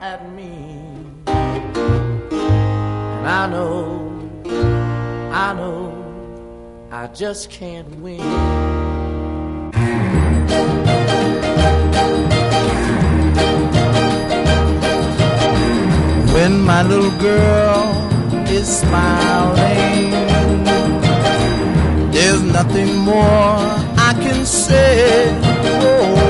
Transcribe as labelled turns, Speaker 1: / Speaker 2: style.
Speaker 1: at me. And I know, I just can't win. When my little girl is smiling, there's nothing more I can say. Oh,